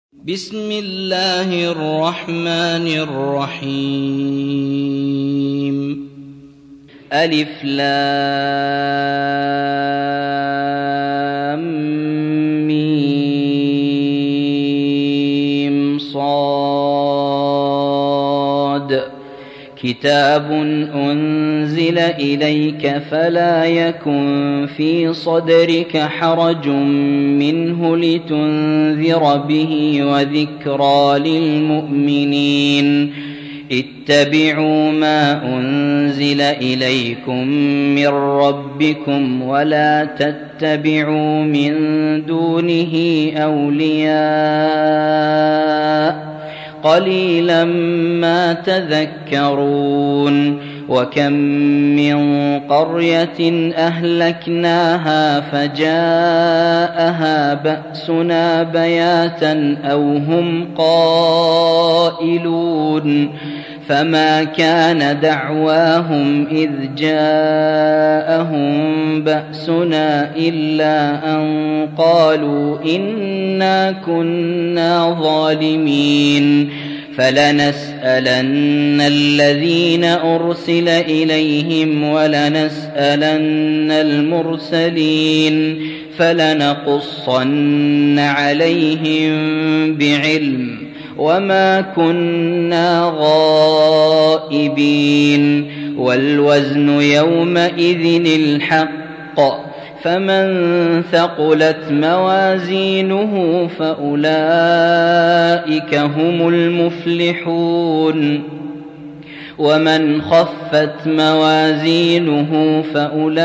بسم الله الرحمن الرحيم. ألف لام ميم صاد. كتاب أنزل إليك فلا يكن في صدرك حرج منه لتنذر به وذكرى للمؤمنين. اتبعوا ما أنزل إليكم من ربكم ولا تتبعوا من دونه أولياء قليلا ما تذكرون. وكم من قرية أهلكناها فجاءها بأسنا بياتا أو هم قائلون. فما كان دعواهم إذ جاءهم بأسنا إلا أن قالوا إنا كنا ظالمين. فلنسألن الذين أرسل إليهم ولنسألن المرسلين فلنقصن عليهم بعلم وما كنا غائبين. والوزن يومئذ الحق فمن ثقلت موازينه فأولئك هم المفلحون. ومن خفت موازينه فأولئك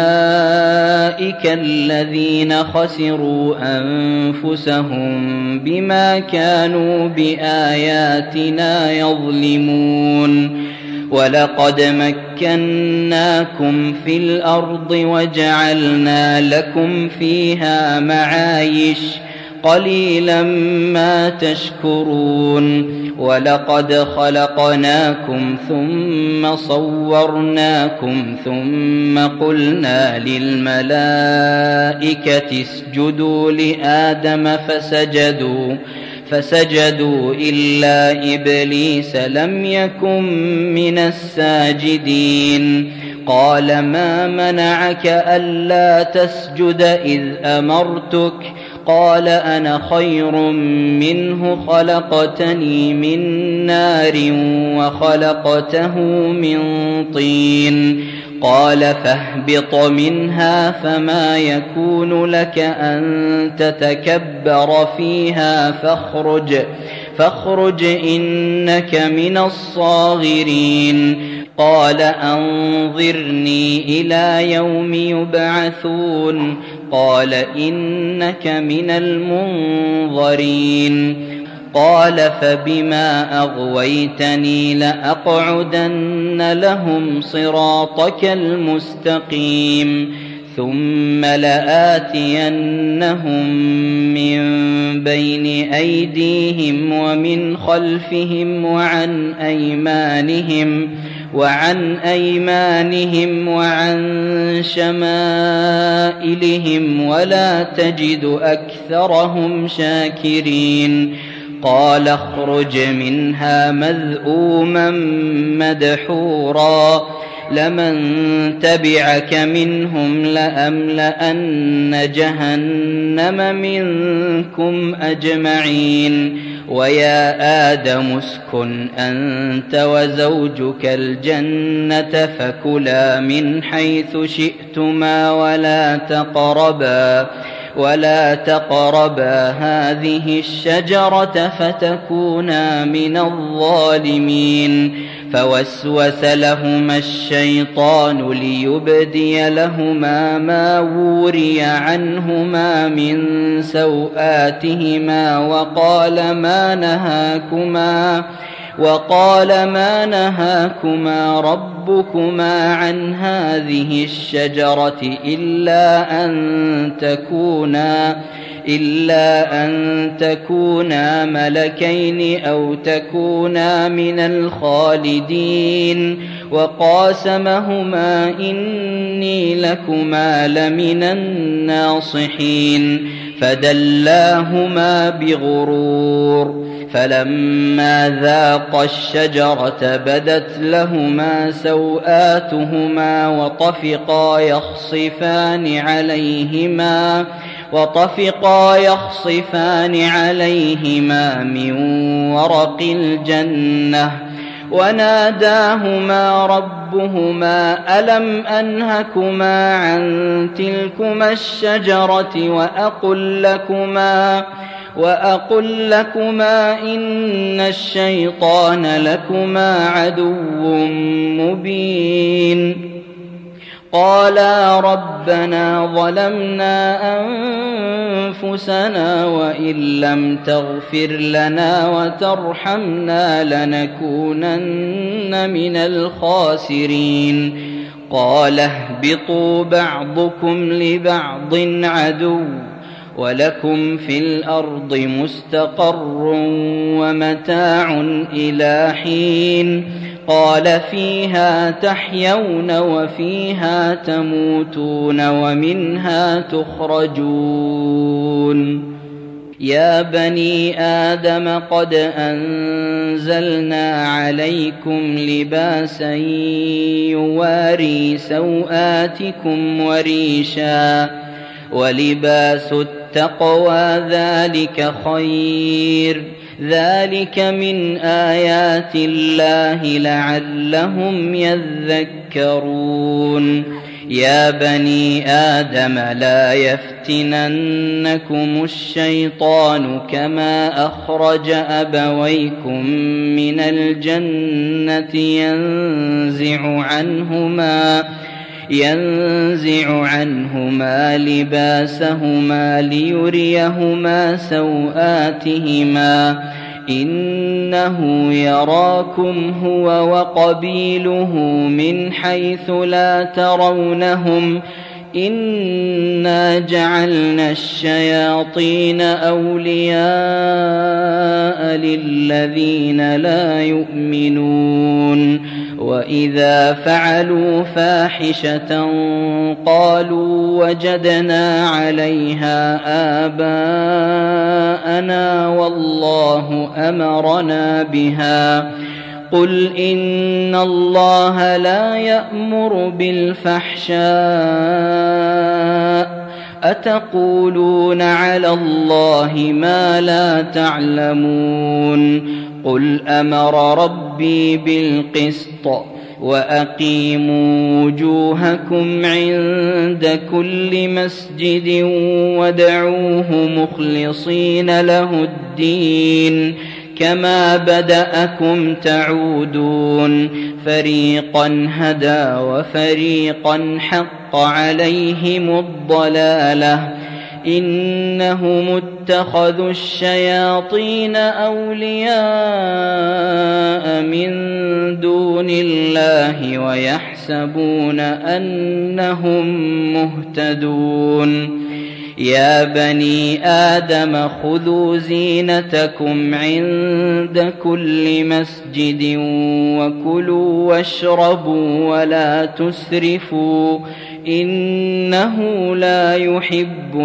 الذين خسروا أنفسهم بما كانوا بآياتنا يظلمون. ولقد مكناكم في الأرض وجعلنا لكم فيها معايش قليلا ما تشكرون. ولقد خلقناكم ثم صورناكم ثم قلنا للملائكة اسجدوا لآدم فسجدوا إلا إبليس لم يكن من الساجدين. قال ما منعك ألا تسجد إذ أمرتك؟ قال أنا خير منه خلقتني من نار وخلقته من طين. قال فاهبط منها فما يكون لك أن تتكبر فيها فاخرج إنك من الصاغرين. قال أنظرني إلى يوم يبعثون. قال إنك من المنظرين. قال فبما أغويتني لأقعدن لهم صراطك المستقيم ثم لآتينهم من بين أيديهم ومن خلفهم وعن أيمانهم وعن شمائلهم ولا تجد أكثرهم شاكرين. قال اخرج منها مذءوما مدحورا لمن تبعك منهم لأملأن جهنم منكم أجمعين. ويا آدم اسكن أنت وزوجك الجنة فكلا من حيث شئتما ولا تقربا هذه الشجرة فتكونا من الظالمين. فوسوس لهما الشيطان ليبدي لهما ما وري عنهما من سوآتهما وقال ما نهاكما ربكما عن هذه الشجرة إلا أن تكونا ملكين أو تكونا من الخالدين. وقاسمهما إني لكما لمن الناصحين. فدلاهما بغرور فلما ذاقا الشجرة بدت لهما سوآتهما وطفقا يخصفان عليهما من ورق الجنة وناداهما ربهما ألم أنهكما عن تلكما الشجرة وأقل لكما إن الشيطان لكما عدو مبين قالا ربنا ظلمنا أنفسنا وإن لم تغفر لنا وترحمنا لنكونن من الخاسرين قال اهبطوا بعضكم لبعض عدو ولكم في الأرض مستقر ومتاع إلى حين قال فيها تحيون وفيها تموتون ومنها تخرجون يا بني آدم قد أنزلنا عليكم لباسا يواري سوآتكم وريشا ولباس التقوى ذلك خير ذلك من آيات الله لعلهم يذكرون يا بني آدم لا يفتننكم الشيطان كما أخرج أبويكم من الجنة ينزع عنهما لباسهما ليريهما سوآتهما إنه يراكم هو وقبيله من حيث لا ترونهم إنا جعلنا الشياطين أولياء للذين لا يؤمنون وإذا فعلوا فاحشة قالوا وجدنا عليها آباءنا والله أمرنا بها قل إن الله لا يأمر بالفحشاء أتقولون على الله ما لا تعلمون قل أمر ربي بالقسط وأقيموا وجوهكم عند كل مسجد وادعوه مخلصين له الدين كما بدأكم تعودون فريقا هدى وفريقا حق عليهم الضلالة إنهم اتخذوا الشياطين أولياء من دون الله ويحسبون أنهم مهتدون يا بني آدم خذوا زينتكم عند كل مسجد وكلوا واشربوا ولا تسرفوا إنه لا يحب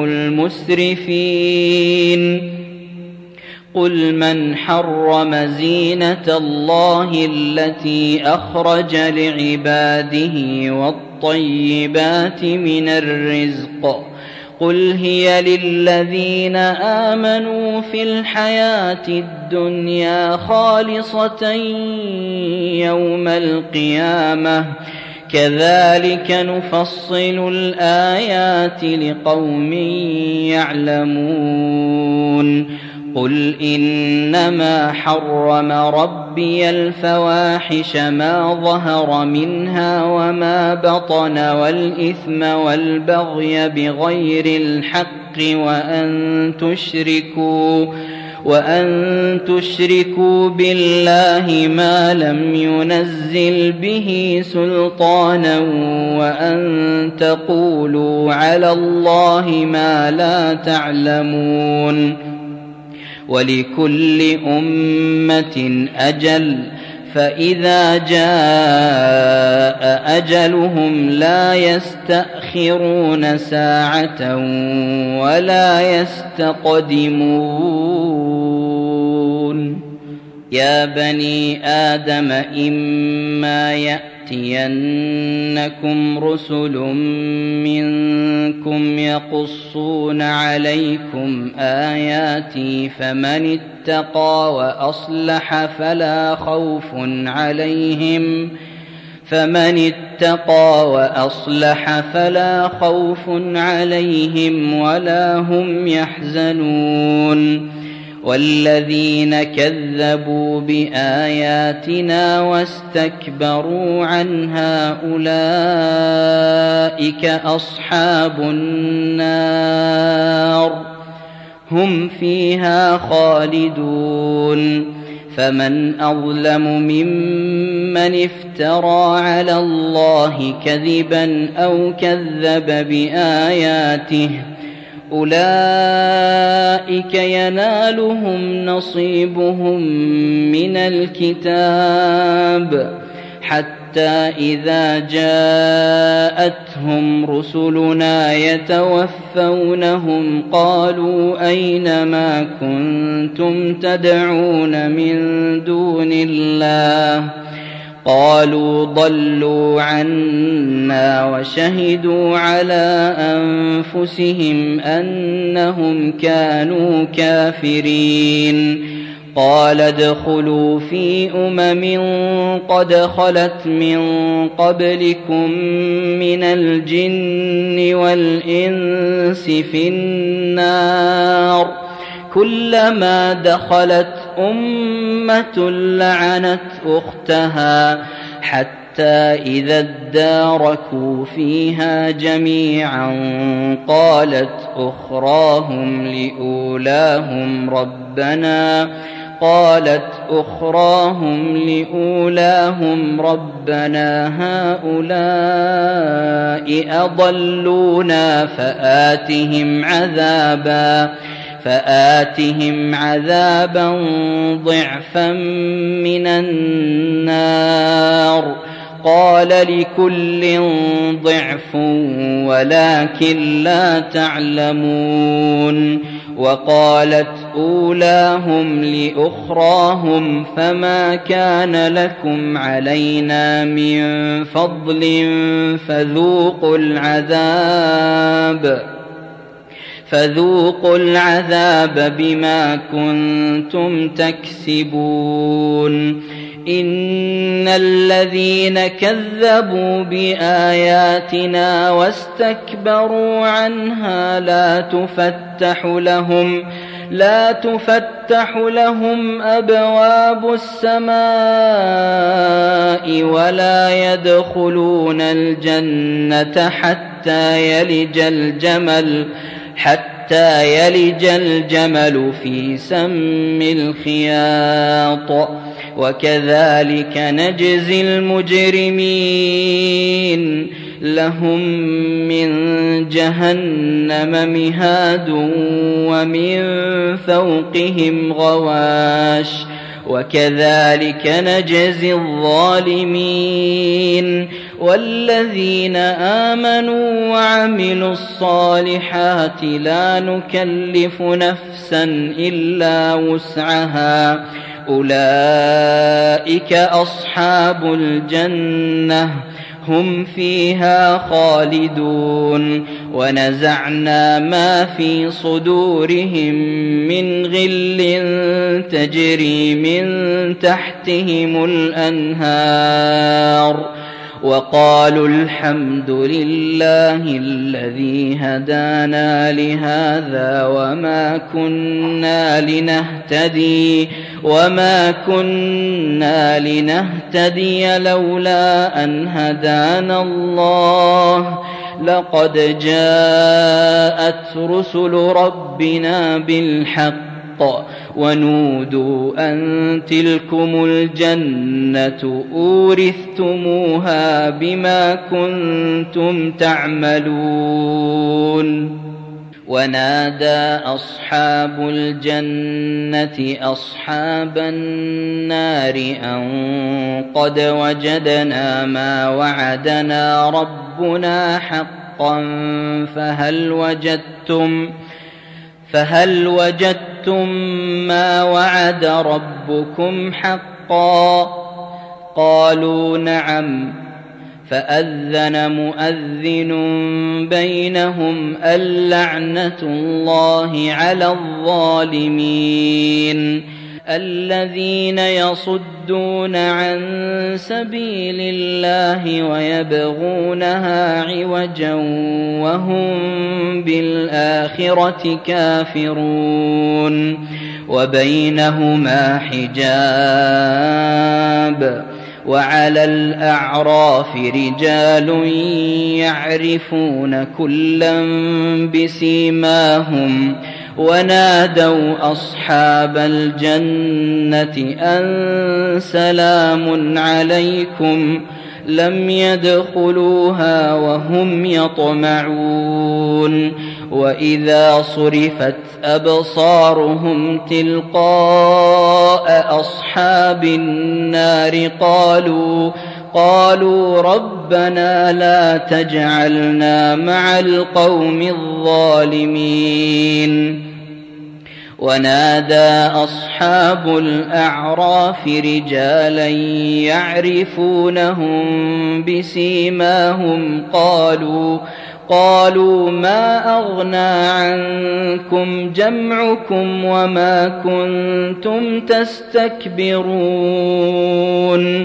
المسرفين قل من حرم زينة الله التي أخرج لعباده والطيبات من الرزق قل هي للذين آمنوا في الحياة الدنيا خالصة يوم القيامة كذلك نفصل الآيات لقوم يعلمون قل إنما حرم ربي الفواحش ما ظهر منها وما بطن والإثم والبغي بغير الحق وأن تشركوا بالله ما لم ينزل به سلطانا وأن تقولوا على الله ما لا تعلمون ولكل أمة أجل فإذا جاء أجلهم لا يستأخرون ساعة ولا يستقدمون. يا بني آدم إما يأتينكم رسل منكم يقصون عليكم آياتي فمن اتقى وأصلح فلا خوف عليهم ولا هم يحزنون. والذين كذبوا بآياتنا واستكبروا عنها أولئك أصحاب النار هم فيها خالدون. فمن أظلم ممن افترى على الله كذبا أو كذب بآياته أولئك ينالهم نصيبهم من الكتاب حتى إذا جاءتهم رسلنا يتوفونهم قالوا أين ما كنتم تدعون من دون الله قالوا ضلوا عنا وشهدوا على أنفسهم أنهم كانوا كافرين. قال ادخلوا في قد خلت من قبلكم من الجن والإنس في النار كلما دخلت أمة لعنت أختها حتى إذا اداركوا فيها جميعا قالت أخراهم لأولاهم ربنا هؤلاء أضلونا فآتهم عذابا ضعفا من النار قال لكل ضعف ولكن لا تعلمون. وقالت أولاهم لأخراهم فما كان لكم علينا من فضل فذوقوا العذاب بما كنتم تكسبون. إن الذين كذبوا بآياتنا واستكبروا عنها لا تفتح لهم أبواب السماء ولا يدخلون الجنة حتى يلج الجمل في سم الخياط وكذلك نجزي المجرمين. لهم من جهنم مهاد ومن فوقهم غواش وكذلك نجزي الظالمين. والذين آمنوا وعملوا الصالحات لا نكلف نفسا إلا وسعها أولئك أصحاب الجنة هم فيها خالدون. ونزعنا ما في صدورهم من غل تجري من تحتهم الأنهار وقالوا الحمد لله الذي هدانا لهذا وما كنا لنهتدي لولا أن هدانا الله لقد جاءت رسل ربنا بالحق ونودوا أن تلكم الجنة أورثتموها بما كنتم تعملون. ونادى أصحاب الجنة أصحاب النار أن قد وجدنا ما وعدنا ربنا حقا فهل وجدتم ما وعد ربكم حقا؟ قالوا نعم. فأذن مؤذن بينهم اللعنة الله على الظالمين الذين يصدون عن سبيل الله ويبغونها عوجا وهم بالآخرة كافرون وبينهما حجاب. وعلى الأعراف رجال يعرفون كلا بسيماهم ونادوا أصحاب الجنة أن سلام عليكم لم يدخلوها وهم يطمعون. وإذا صرفت أبصارهم تلقاء أصحاب النار قالوا ربنا لا تجعلنا مع القوم الظالمين. ونادى أصحاب الأعراف رجالا يعرفونهم بسيماهم قالوا ما أغنى عنكم جمعكم وما كنتم تستكبرون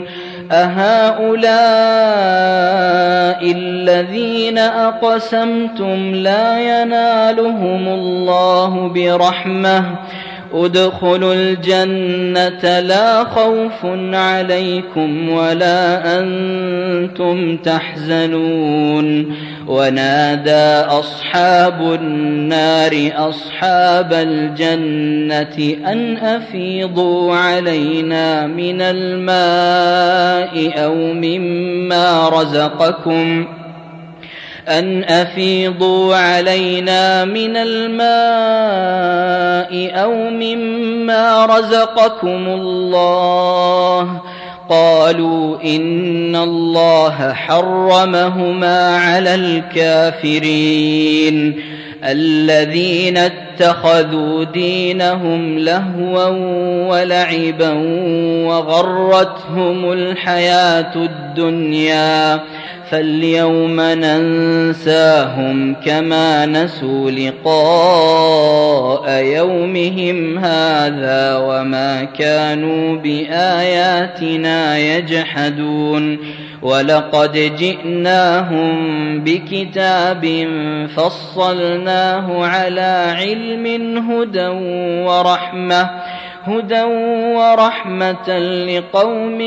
أهؤلاء الذين أقسمتم لا ينالهم الله برحمة ادخلوا الجنة لا خوف عليكم ولا أنتم تحزنون. ونادى أصحاب النار أصحاب الجنة أن أفيضوا علينا من الماء أو مما رزقكم الله. قالوا إن الله حرمهما على الكافرين الذين اتخذوا دينهم لهوا ولعبا وغرتهم الحياة الدنيا فاليوم ننساهم كما نسوا لقاء يومهم هذا وما كانوا بآياتنا يجحدون. ولقد جئناهم بكتاب فصلناه على علم هدى ورحمة لقوم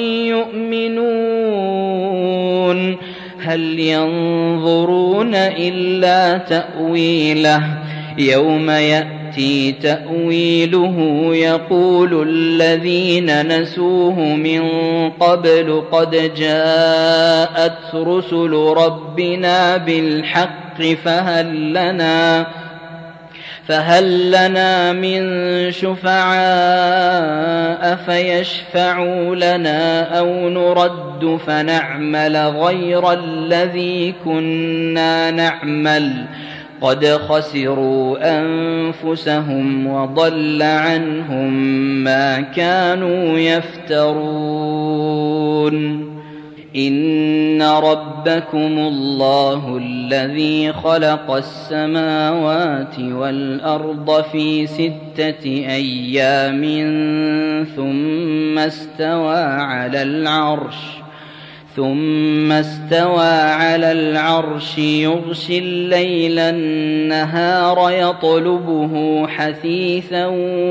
يؤمنون. هل ينظرون إلا تأويله يوم يأتي تأويله يقول الذين نسوه من قبل قد جاءت رسل ربنا بالحق فهل لنا من شفعاء فيشفعوا لنا أو نرد فنعمل غير الذي كنا نعمل قد خسروا أنفسهم وضل عنهم ما كانوا يفترون. إن ربكم الله الذي خلق السماوات والأرض في 6 أيام ثم استوى على العرش يغشي الليل النهار يطلبه حثيثا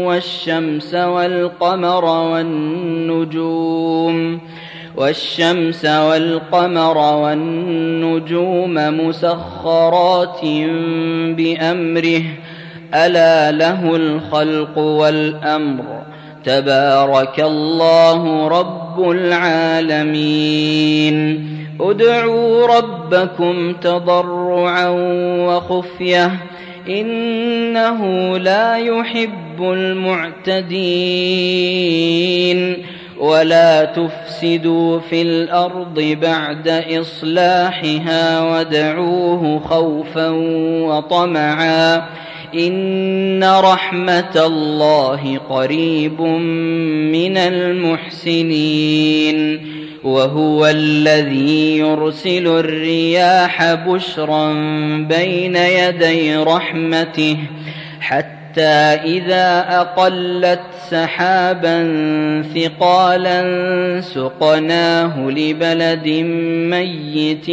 والشمس والقمر والنجوم مسخرات بأمره ألا له الخلق والأمر تبارك الله رب العالمين. ادعوا ربكم تضرعا وخفية إنه لا يحب المعتدين ولا تفسدوا في الأرض بعد إصلاحها وادعوه خوفا وطمعا إن رحمة الله قريب من المحسنين وهو الذي يرسل الرياح بشرا بين يدي رحمته حتى إذا أقلت سحابا ثقالا سقناه لبلد ميت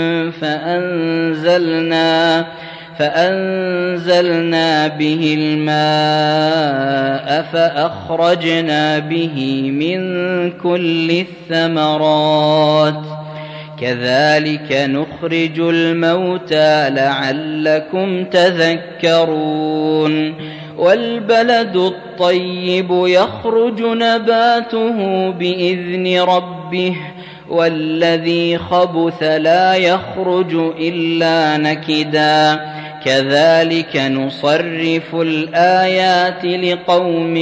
فأنزلنا به الماء فأخرجنا به من كل الثمرات كذلك نخرج الموتى لعلكم تذكرون والبلد الطيب يخرج نباته بإذن ربه والذي خبث لا يخرج إلا نكدا كذلك نصرف الآيات لقوم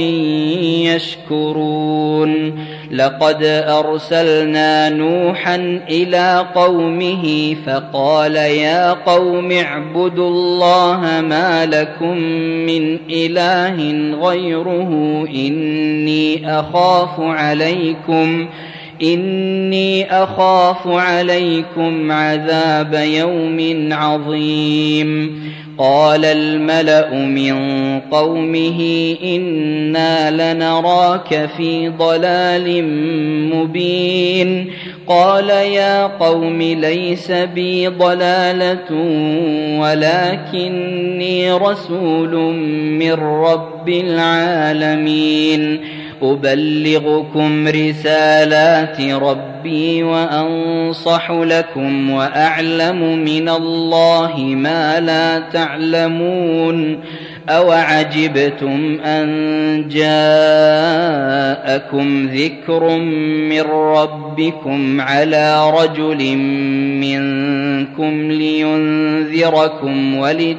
يشكرون لقد أرسلنا نوحا إلى قومه فقال يا قوم اعبدوا الله ما لكم من إله غيره إني أخاف عليكم عذاب يوم عظيم قال الملأ من قومه إنا لنراك في ضلال مبين قال يا قوم ليس بي ضلالة ولكني رسول من رب العالمين أبلغكم رسالات ربي وأنصح لكم وأعلم من الله ما لا تعلمون أوعجبتم أن جاءكم ذكر من ربكم على رجل منكم لينذركم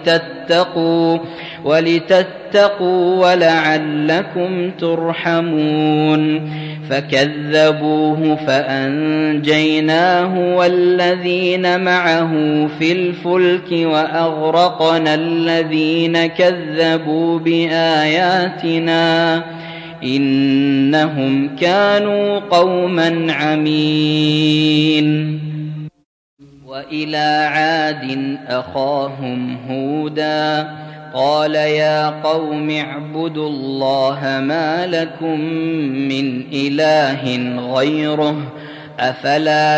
ولتتقوا ولعلكم ترحمون فكذبوه فأنجيناه والذين معه في الفلك وأغرقنا الذين كذبوا بآياتنا إنهم كانوا قوما عمين وإلى عاد أخاهم هودا قال يا قوم اعبدوا الله ما لكم من إله غيره أفلا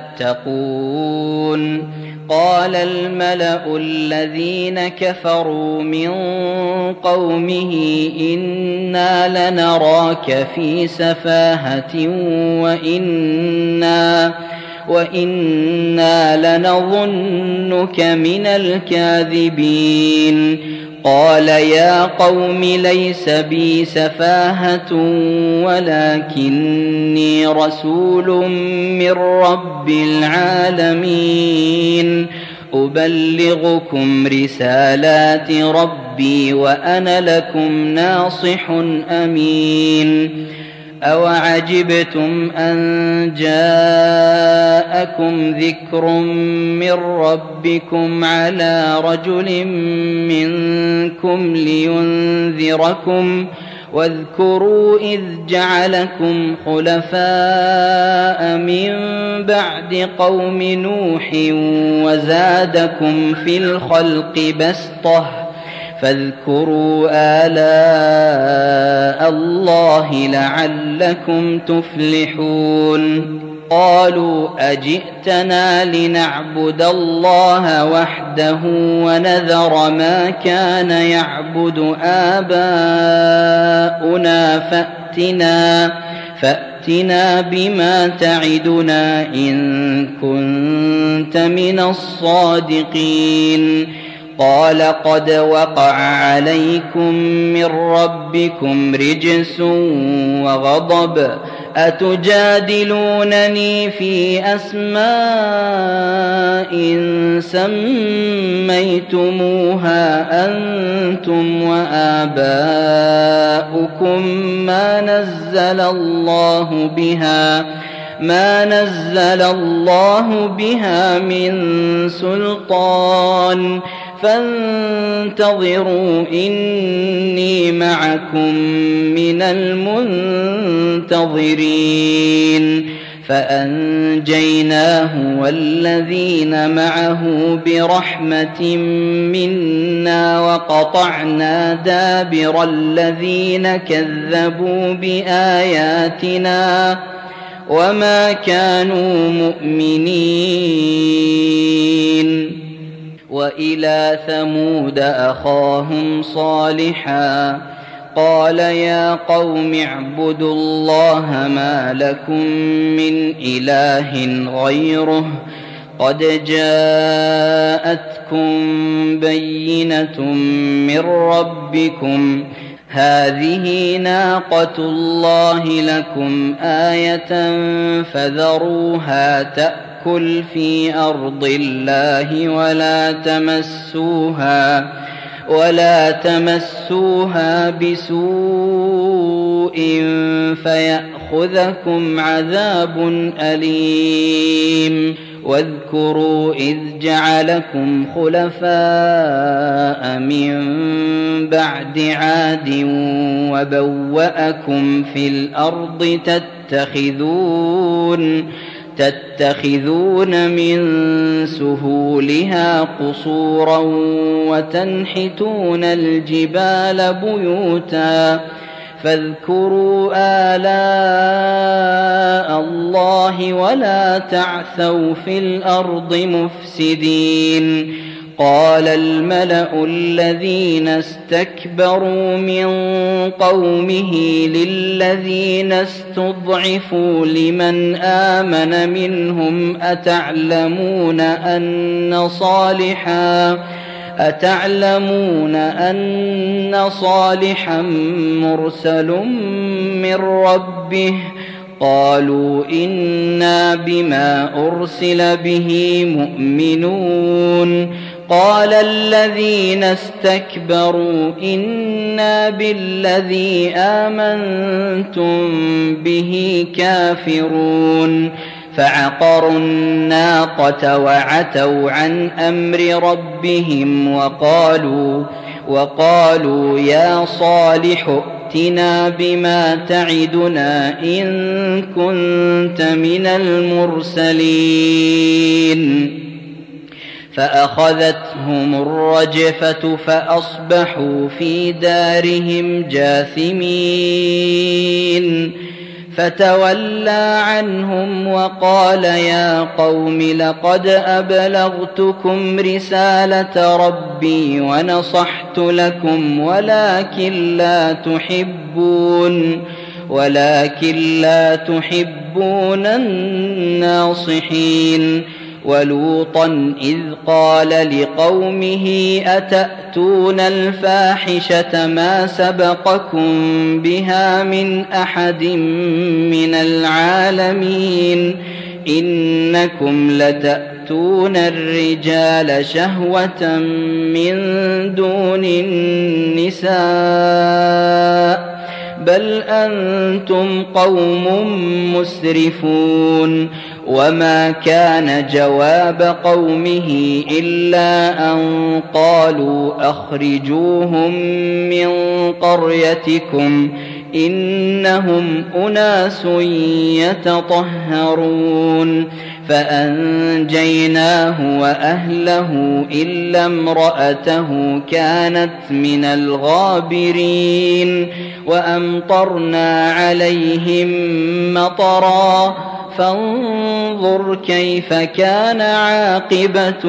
تتقون قال الملأ الذين كفروا من قومه إنا لنراك في سفاهة وإنا لنظنك من الكاذبين قال يا قوم ليس بي سفاهة ولكني رسول من رب العالمين أبلغكم رسالات ربي وأنا لكم ناصح أمين أوعجبتم أن جاءكم ذكر من ربكم على رجل منكم لينذركم واذكروا إذ جعلكم خلفاء من بعد قوم نوح وزادكم في الخلق بسطة فاذكروا آلاء الله لعلكم تفلحون قالوا أجئتنا لنعبد الله وحده ونذر ما كان يعبد آباؤنا فأتنا بما تعدنا إن كنت من الصادقين قال قد وقع عليكم من ربكم رجس وغضب أتجادلونني في أسماء سميتموها أنتم وآباؤكم ما نزل الله بها من سلطان فانتظروا إني معكم من المنتظرين فأنجيناه والذين معه برحمة منا وقطعنا دابر الذين كذبوا بآياتنا وما كانوا مؤمنين. وإلى ثمود أخاهم صالحا قال يا قوم اعبدوا الله ما لكم من إله غيره قد جاءتكم بينة من ربكم هذه ناقة الله لكم آية فذروها تأكل في أرض الله ولا تمسوها بسوء فيأخذكم عذاب أليم. واذكروا إذ جعلكم خلفاء من بعد عاد وبوأكم في الأرض تتخذون من سهولها قصورا وتنحتون الجبال بيوتا فاذكروا آلاء الله ولا تعثوا في الأرض مفسدين. قال الملأ الذين استكبروا من قومه للذين استضعفوا لمن آمن منهم أتعلمون أن صالحا مرسل من ربه قالوا إنا بما أرسل به مؤمنون. قال الذين استكبروا إنا بالذي آمنتم به كافرون. فعقروا الناقة وعتوا عن أمر ربهم وقالوا يا صالح ائتنا بما تعدنا إن كنت من المرسلين. فأخذتهم الرجفة فأصبحوا في دارهم جاثمين. فتولى عنهم وقال يا قوم لقد أبلغتكم رسالة ربي ونصحت لكم ولكن لا تحبون الناصحين. ولوطا إذ قال لقومه أتأتون الفاحشة ما سبقكم بها من أحد من العالمين إنكم لتأتون الرجال شهوة من دون النساء بل أنتم قوم مسرفون. وما كان جواب قومه إلا أن قالوا أخرجوهم من قريتكم إنهم أناس يتطهرون. فأنجيناه وأهله إلا امرأته كانت من الغابرين. وأمطرنا عليهم مطرا فانظر كيف كان عاقبة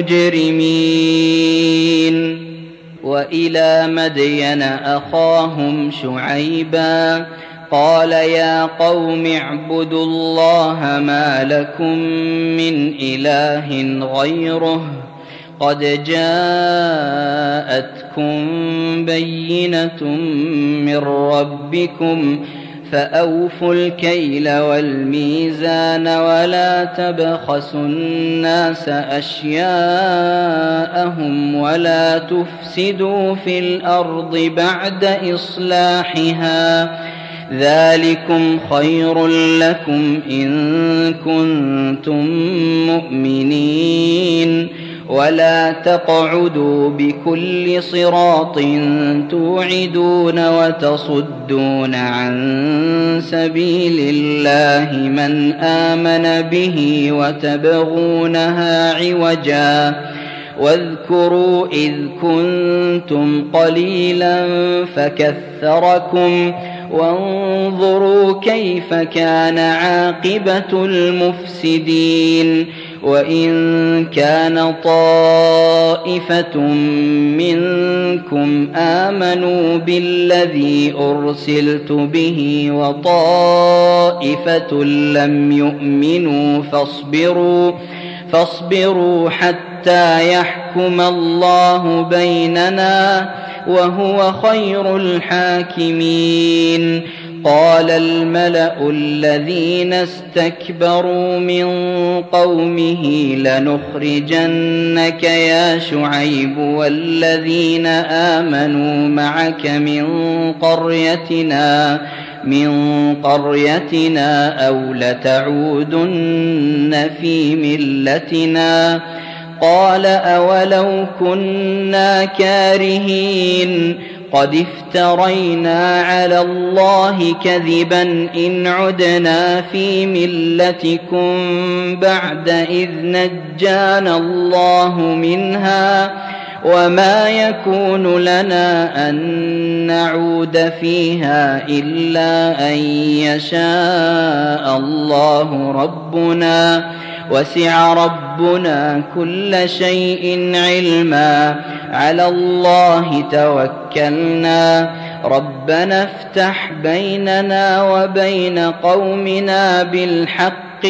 المجرمين. وإلى مدين أخاهم شعيبا قال يا قوم اعبدوا الله ما لكم من إله غيره قد جاءتكم بينة من ربكم فأوفوا الكيل والميزان ولا تبخسوا الناس أشياءهم ولا تفسدوا في الأرض بعد إصلاحها ذلكم خير لكم إن كنتم مؤمنين ولا تقعدوا بكل صراط توعدون وتصدون عن سبيل الله من آمن به وتبغونها عوجا واذكروا إذ كنتم قليلا فكثركم وانظروا كيف كان عاقبة المفسدين وإن كان طائفة منكم آمنوا بالذي أرسلت به وطائفة لم يؤمنوا فاصبروا حتى يحكم الله بيننا وهو خير الحاكمين قال الملأ الذين استكبروا من قومه لنخرجنك يا شعيب والذين آمنوا معك من قريتنا أو لتعودن في ملتنا قال أولو كنا كارهين قد افترينا على الله كذبا إن عدنا في ملتكم بعد إذ نجانا الله منها وما يكون لنا أن نعود فيها إلا أن يشاء الله ربنا وسع ربنا كل شيء علما على الله توكلنا ربنا افتح بيننا وبين قومنا بالحق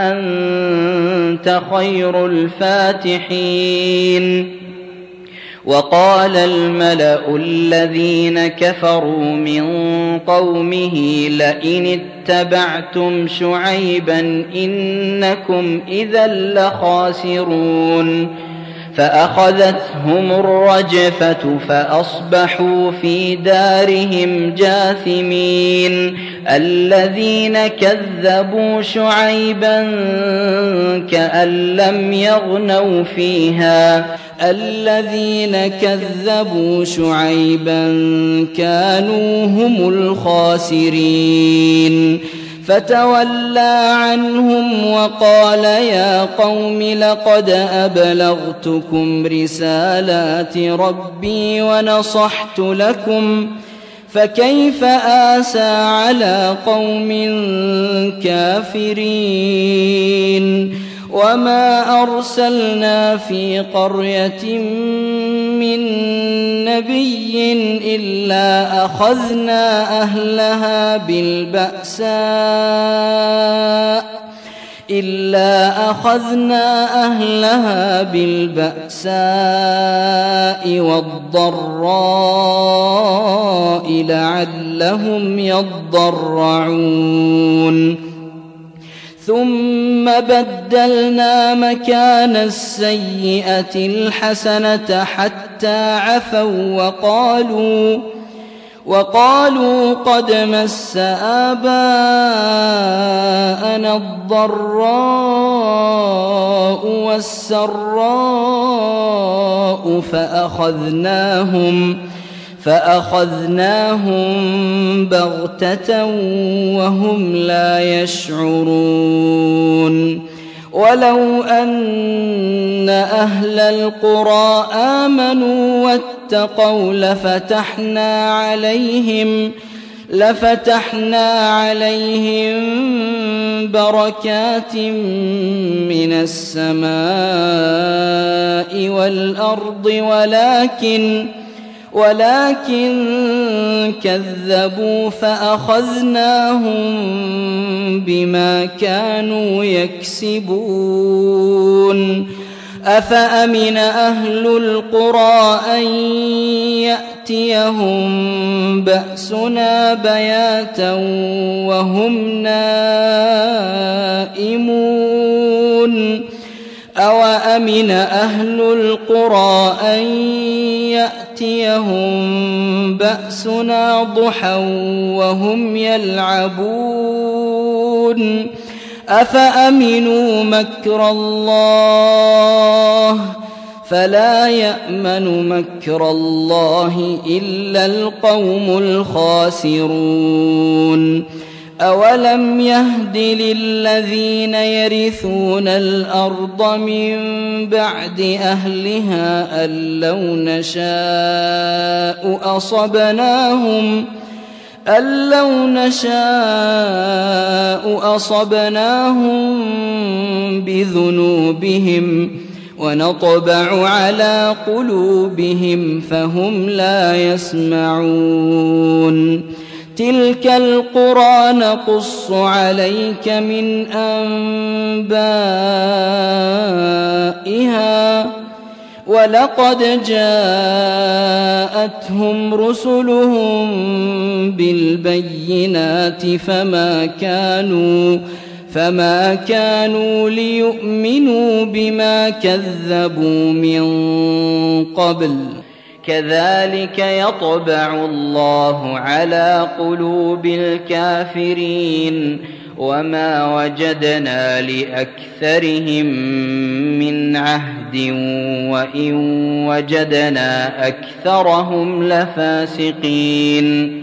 وأنت خير الفاتحين وقال الملأ الذين كفروا من قومه لئن اتبعتم شعيبا إنكم إذا لخاسرون فأخذتهم الرجفة فأصبحوا في دارهم جاثمين الذين كذبوا شعيبا كأن لم يغنوا فيها الذين كذبوا شعيبا كانوا هم الخاسرين فتولى عنهم وقال يا قوم لقد أبلغتكم رسالات ربي ونصحت لكم فكيف آسى على قوم كافرين وما أرسلنا في قرية من نبي إلا أخذنا أهلها بالبأساء والضراء لعلهم يضرعون ثم بدلنا مكان السيئة الحسنة حتى عفوا وقالوا قد مس آباءنا الضراء والسراء فأخذناهم بغتة وهم لا يشعرون ولو أن أهل القرى آمنوا واتقوا لفتحنا عليهم بركات من السماء والأرض ولكن كذبوا فأخذناهم بما كانوا يكسبون أفأمن أهل القرى أن يأتيهم بأسنا بياتا وهم نائمون أوأمن أهل القرى أن يأتيهم بأسنا ضحى وهم يلعبون أفأمنوا مكر الله فلا يأمن مكر الله إلا القوم الخاسرون أولم يهد للذين يرثون الأرض من بعد أهلها أن لو نشاء أصبناهم بذنوبهم ونطبع على قلوبهم فهم لا يسمعون تلك القرى نقص عليك من أنبائها ولقد جاءتهم رسلهم بالبينات فما كانوا ليؤمنوا بما كذبوا من قبل كذلك يطبع الله على قلوب الكافرين وما وجدنا لأكثرهم من عهد وإن وجدنا أكثرهم لفاسقين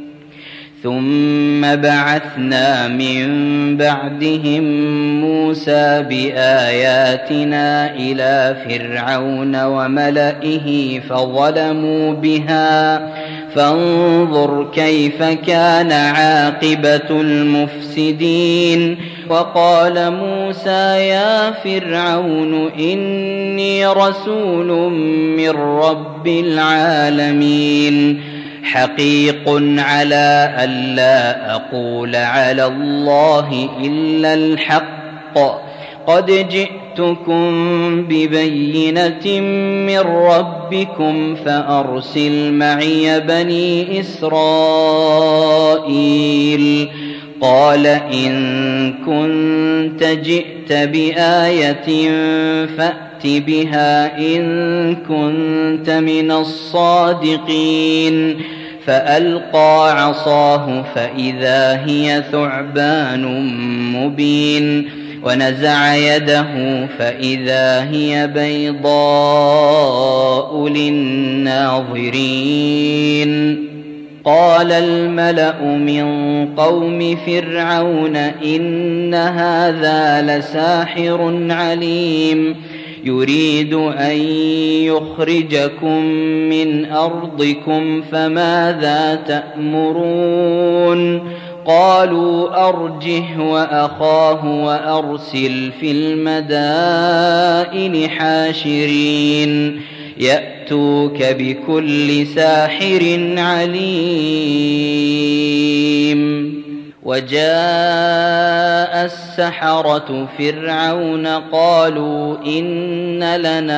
ثم بعثنا من بعدهم موسى بآياتنا إلى فرعون وملئه فظلموا بها فانظر كيف كان عاقبة المفسدين وقال موسى يا فرعون إني رسول من رب العالمين حقيق على ألا أقول على الله إلا الحق قد جئتكم ببينة من ربكم فأرسل معي بني إسرائيل قال إن كنت جئت بآية فأت بها إن كنت من الصادقين فألقى عصاه فإذا هي ثعبان مبين ونزع يده فإذا هي بيضاء للناظرين قال الملأ من قوم فرعون إن هذا لساحر عليم يريد أن يخرجكم من أرضكم فماذا تأمرون قالوا أرجه وأخاه وأرسل في المدائن حاشرين يأتوك بكل ساحر عليم وجاء السحرة فرعون قالوا إن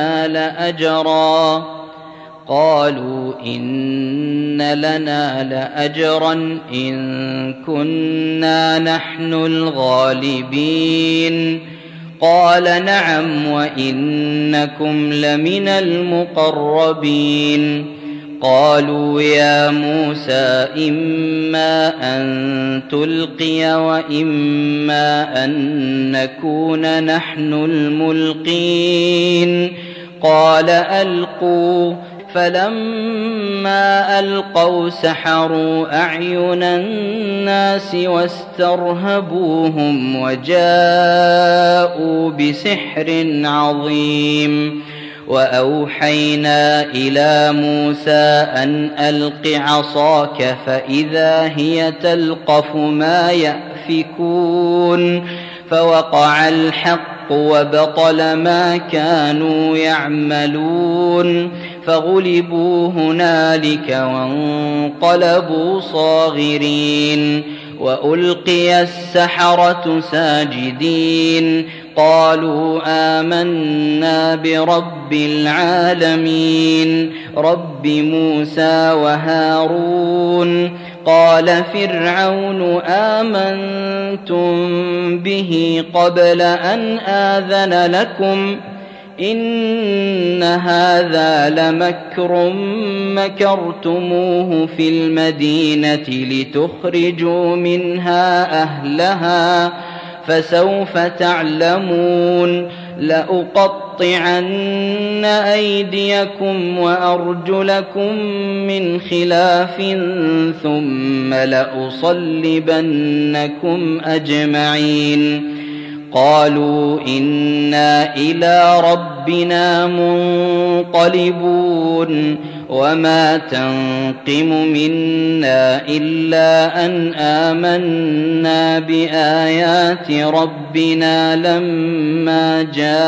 لنا لأجرا إن كنا نحن الغالبين قال نعم وإنكم لمن المقربين قالوا يا موسى إما أن تلقي وإما أن نكون نحن الملقين قال ألقوا فلما ألقوا سحروا أعين الناس واسترهبوهم وجاءوا بسحر عظيم وأوحينا إلى موسى أن ألق عصاك فإذا هي تلقف ما يأفكون فوقع الحق وبطل ما كانوا يعملون فغلبوا هنالك وانقلبوا صاغرين وألقي السحرة ساجدين قالوا آمنا برب العالمين رب موسى وهارون. قال فرعون آمنتم به قبل أن آذن لكم إن هذا لمكر مكرتموه في المدينة لتخرجوا منها أهلها فسوف تعلمون. لأقطعن أيديكم وأرجلكم من خلاف ثم لأصلبنكم أجمعين. قالوا إنا إلى ربنا منقلبون. وما تنقم منا إلا أن آمنا بآيات ربنا لما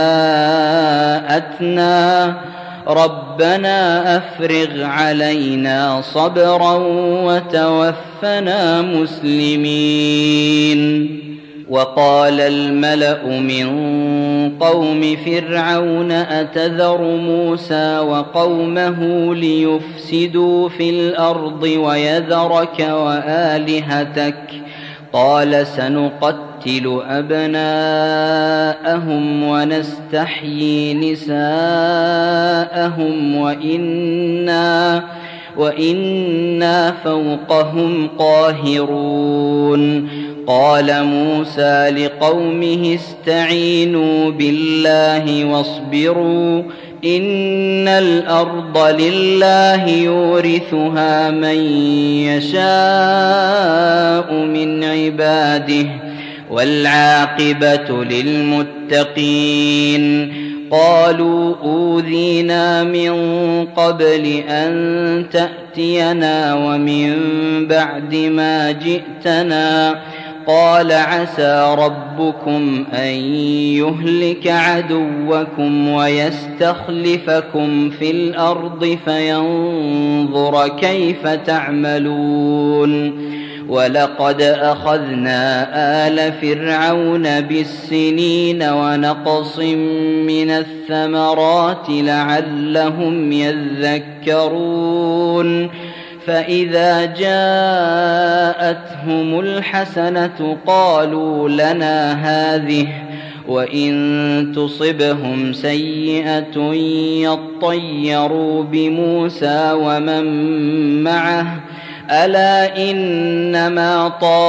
جاءتنا ربنا أفرغ علينا صبرا وتوفنا مسلمين. وقال الملأ من قوم فرعون أتذر موسى وقومه ليفسدوا في الأرض ويذرك وآلهتك قال سنقتل أبناءهم ونستحيي نساءهم وإنا فوقهم قاهرون. قال موسى لقومه استعينوا بالله واصبروا إن الأرض لله يورثها من يشاء من عباده والعاقبة للمتقين. قالوا أوذينا من قبل أن تأتينا ومن بعد ما جئتنا قال عسى ربكم أن يهلك عدوكم ويستخلفكم في الأرض فينظر كيف تعملون. ولقد أخذنا آل فرعون بالسنين ونقص من الثمرات لعلهم يذكرون. فإذا جاءتهم الحسنة قالوا لنا هذه وإن تصبهم سيئة يطيروا بموسى ومن معه ألا إنما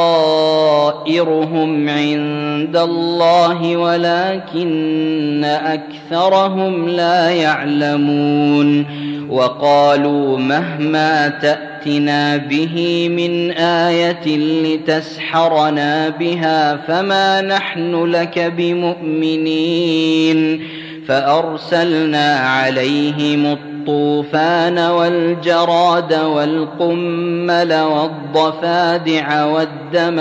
طائرهم عند الله ولكن أكثرهم لا يعلمون. وقالوا مهما تأتنا به من آية لتسحرنا بها فما نحن لك بمؤمنين. فأرسلنا عليهم الطوفان والجراد والقمل والضفادع والدم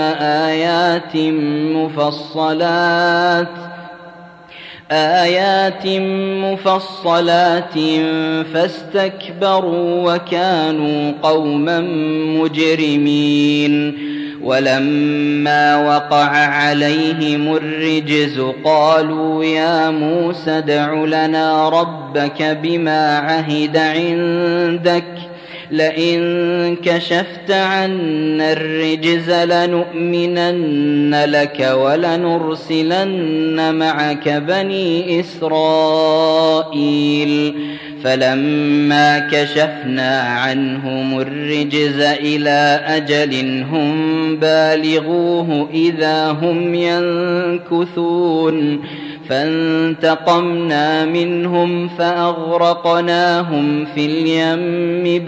آيات مفصلات فاستكبروا وكانوا قوما مجرمين. ولما وقع عليهم الرجز قالوا يا موسى ادع لنا ربك بما عهد عندك لئن كشفت عنا الرجز لنؤمنن لك ولنرسلن معك بني إسرائيل. فلما كشفنا عنهم الرجز إلى أجل هم بالغوه إذا هم ينكثون. فانتقمنا منهم فأغرقناهم في اليم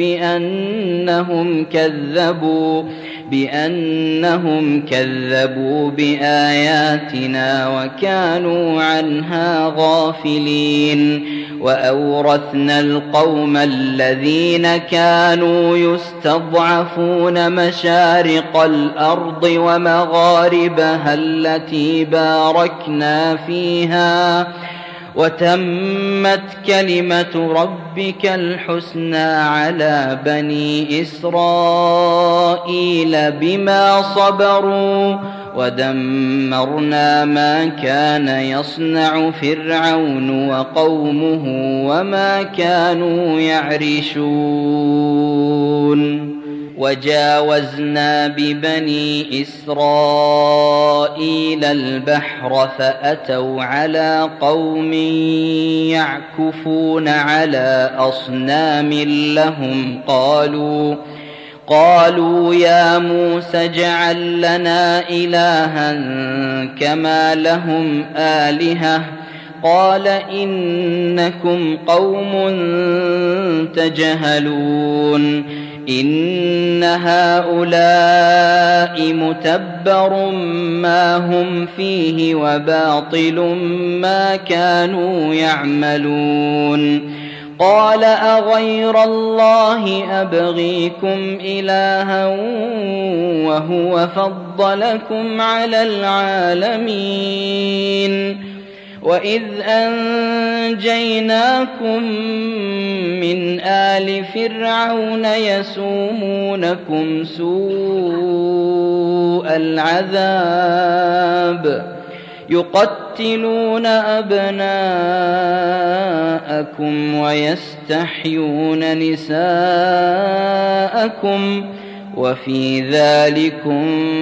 بأنهم كذبوا بآياتنا وكانوا عنها غافلين. وأورثنا القوم الذين كانوا يستضعفون مشارق الأرض ومغاربها التي باركنا فيها وتمت كلمة ربك الحسنى على بني إسرائيل بما صبروا ودمرنا ما كان يصنع فرعون وقومه وما كانوا يعرشون وجاوزنا ببني إسرائيل البحر فأتوا على قوم يعكفون على أصنام لهم قالوا يا موسى اجعل لنا إلها كما لهم آلهة قال إنكم قوم تجهلون إن هؤلاء متبر ما هم فيه وباطل ما كانوا يعملون قال أغير الله أبغيكم إلها وهو فضلكم على العالمين وإذ أنجيناكم من آل فرعون يسومونكم سوء العذاب يقتلون أبناءكم ويستحيون نساءكم وفي ذلكم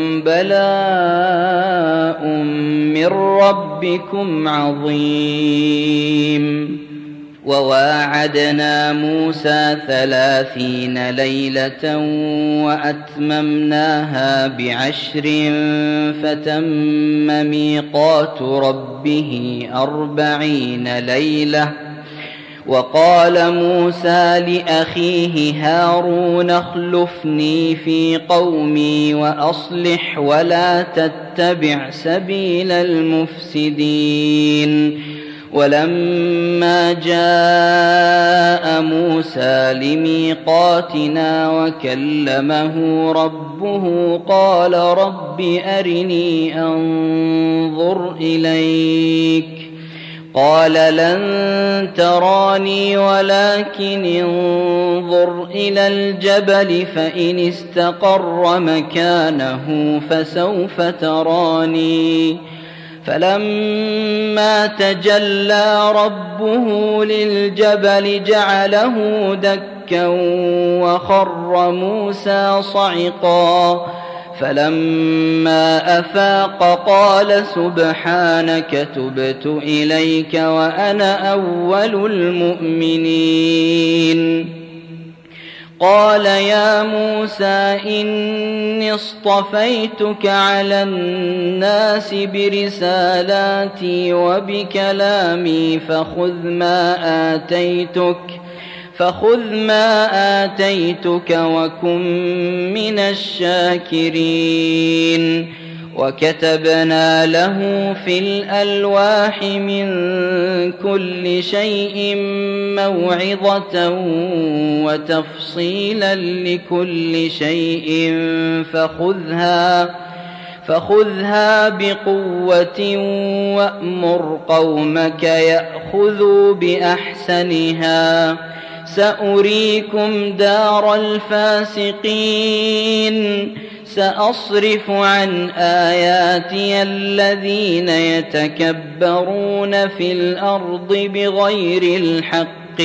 بلاء من ربكم عظيم وواعدنا موسى 30 ليلة وأتممناها ب10 فتم ميقات ربه 40 ليلة وقال موسى لأخيه هارون اخلفني في قومي وأصلح ولا تتبع سبيل المفسدين ولما جاء موسى لميقاتنا وكلمه ربه قال رب أرني أنظر إليك قال لن تراني ولكن انظر إلى الجبل فإن استقر مكانه فسوف تراني فلما تجلى ربه للجبل جعله دكا وخر موسى صعقا فلما أفاق قال سبحانك تبت إليك وأنا أول المؤمنين قال يا موسى إني اصطفيتك على الناس برسالاتي وبكلامي فخذ ما آتيتك وكن من الشاكرين وكتبنا له في الألواح من كل شيء موعظة وتفصيلا لكل شيء فخذها بقوة وأمر قومك يأخذوا بأحسنها سأريكم دار الفاسقين سأصرف عن آياتي الذين يتكبرون في الأرض بغير الحق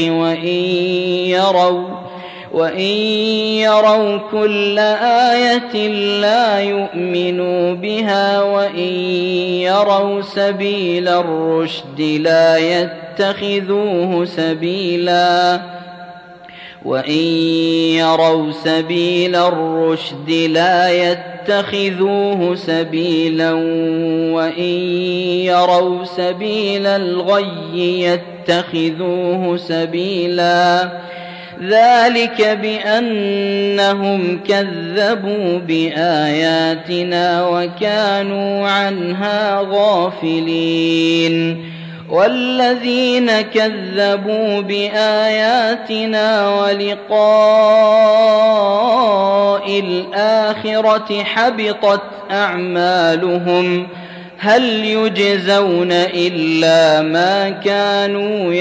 وإن يروا كل آية لا يؤمنوا بها وإن يروا سبيل الرشد لا يتخذوه سبيلا وإن يروا سبيل الغي يتخذوه سبيلا ذلك بأنهم كذبوا بآياتنا وكانوا عنها غافلين والذين كذبوا بآياتنا ولقاء الآخرة حبطت أعمالهم هل يجزون إلا ما كانوا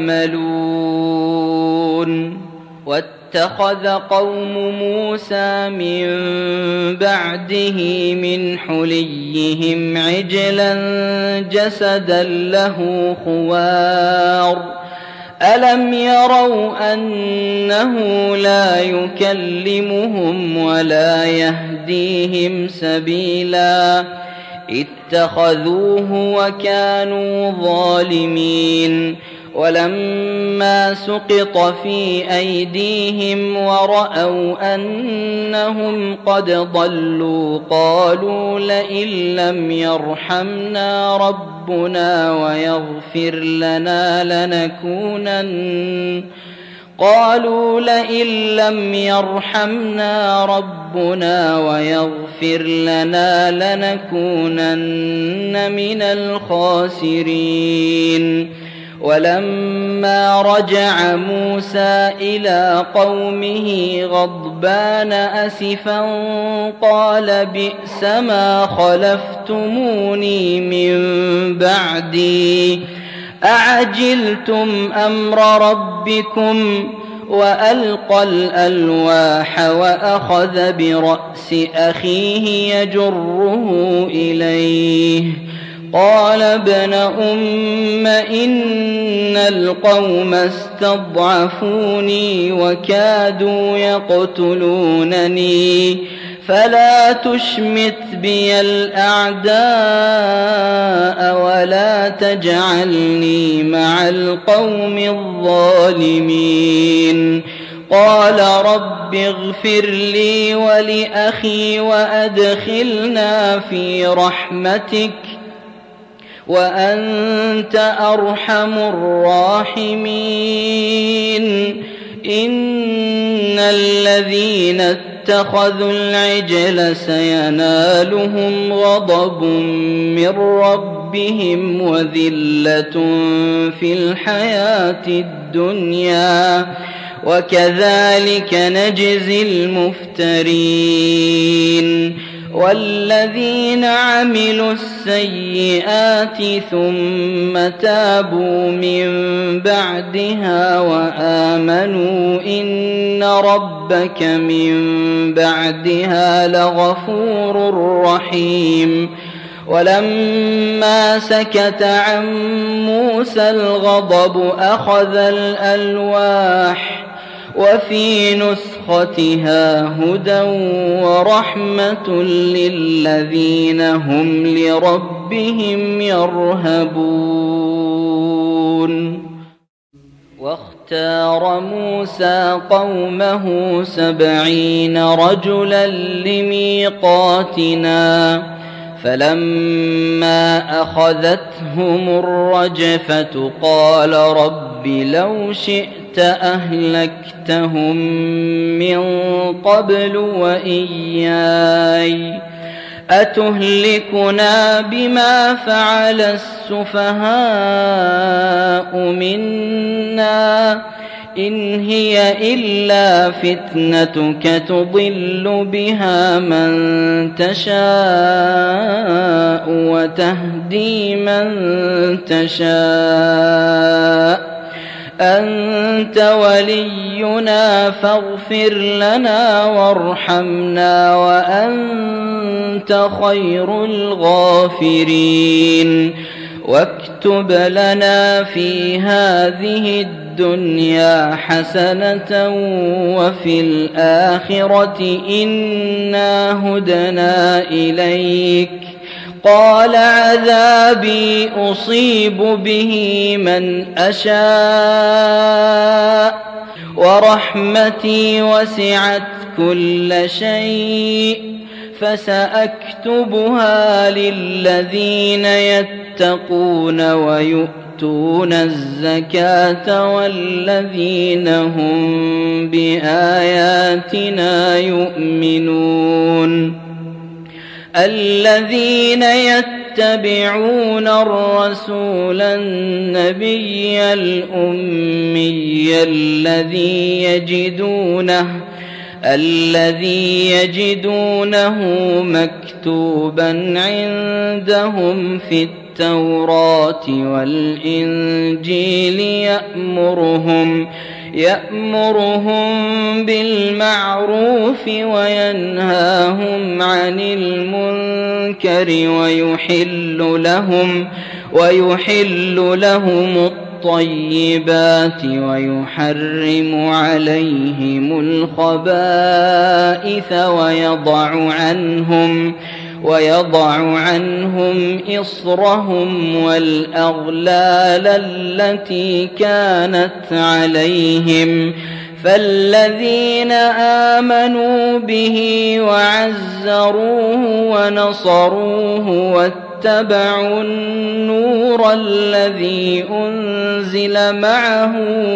يعملون واتخذ قوم موسى من بعده من حليهم عجلا جسدا له خوار ألم يروا أنه لا يكلمهم ولا يهديهم سبيلا اتخذوه وكانوا ظالمين ولما سقط في أيديهم ورأوا أنهم قد ضلوا قالوا لئن لم يرحمنا ربنا ويغفر لنا لنكونن من الخاسرين ولما رجع موسى إلى قومه غضبان أسفا قال بئس ما خلفتموني من بعدي أعجلتم أمر ربكم وألقى الألواح وأخذ برأس أخيه يجره إليه قال ابن أم إن القوم استضعفوني وكادوا يقتلونني فلا تشمت بي الأعداء ولا تجعلني مع القوم الظالمين قال رب اغفر لي ولأخي وأدخلنا في رحمتك وأنت أرحم الراحمين إن الذين اتخذوا العجل سينالهم غضب من ربهم وذلة في الحياة الدنيا وكذلك نجزي المفترين والذين عملوا السيئات ثم تابوا من بعدها وآمنوا إن ربك من بعدها لغفور رحيم ولما سكت عن موسى الغضب أخذ الألواح وفي نسختها هدى ورحمة للذين هم لربهم يرهبون واختار موسى قومه 70 رجلا لميقاتنا فلما أخذتهم الرجفة قال رب لو شئت أهلكتهم من قبل وإياي أتهلكنا بما فعل السفهاء منا إن هي إلا فتنتك تضل بها من تشاء وتهدي من تشاء أنت ولينا فاغفر لنا وارحمنا وأنت خير الغافرين واكتب لنا في هذه الدنيا حسنة وفي الآخرة إنا هدنا إليك قال عذابي أصيب به من أشاء ورحمتي وسعت كل شيء فسأكتبها للذين يتقون ويؤتون الزكاة والذين هم بآياتنا يؤمنون الذين يتبعون الرسول النبي الأمي الذي يجدونه مكتوبا عندهم في التوراة والإنجيل يأمرهم بالمعروف وينهاهم عن المنكر ويحل لهم الطيبات ويحرم عليهم الخبائث ويضع عنهم إصرهم والأغلال التي كانت عليهم فالذين آمنوا به وعزروه ونصروه واتبعوا النور الذي أنزل معه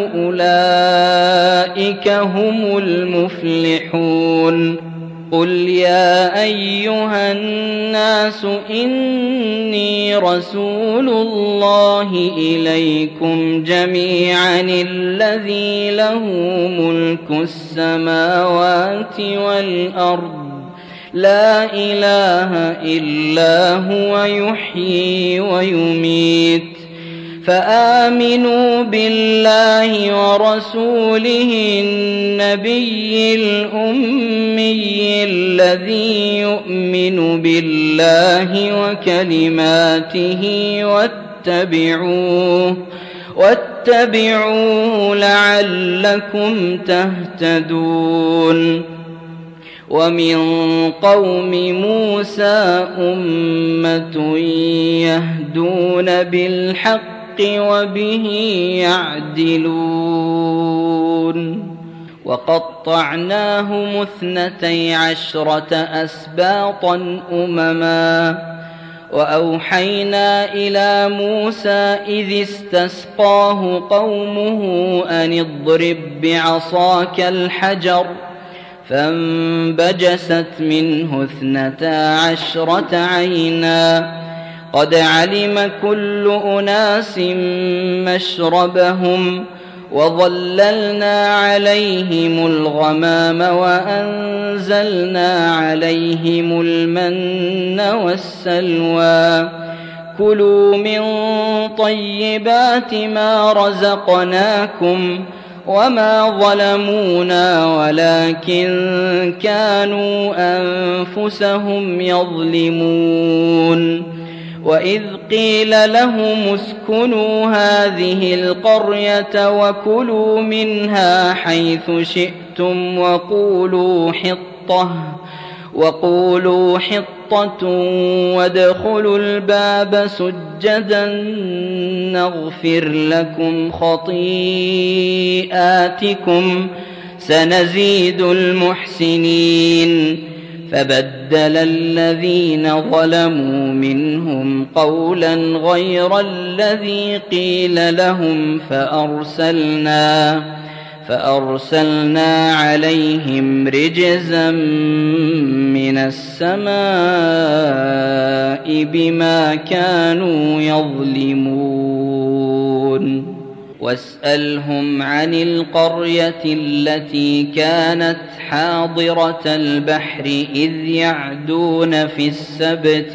أولئك هم المفلحون. قل يا أيها الناس إني رسول الله إليكم جميعا الذي له ملك السماوات والأرض لا إله إلا هو يحيي ويميت فآمنوا بالله ورسوله النبي الأمي الذي يؤمن بالله وكلماته واتبعوه لعلكم تهتدون. ومن قوم موسى أمة يهدون بالحق وبه يعدلون. وقطعناهم 12 أسباطا أمما وأوحينا إلى موسى إذ استسقاه قومه أن اضرب بعصاك الحجر فانبجست منه 12 عينا قد علم كل أناس مشربهم وظللنا عليهم الغمام وأنزلنا عليهم المن والسلوى كلوا من طيبات ما رزقناكم وما ظلمونا ولكن كانوا أنفسهم يظلمون. وإذ قيل لهم اسكنوا هذه القرية وكلوا منها حيث شئتم وقولوا حطة وادخلوا الباب سجدا نغفر لكم خطيئاتكم سنزيد المحسنين. فبدل الذين ظلموا منهم قولا غير الذي قيل لهم فأرسلنا عليهم رجزا من السماء بما كانوا يظلمون. واسألهم عن القرية التي كانت حاضرة البحر إذ يعدون في السبت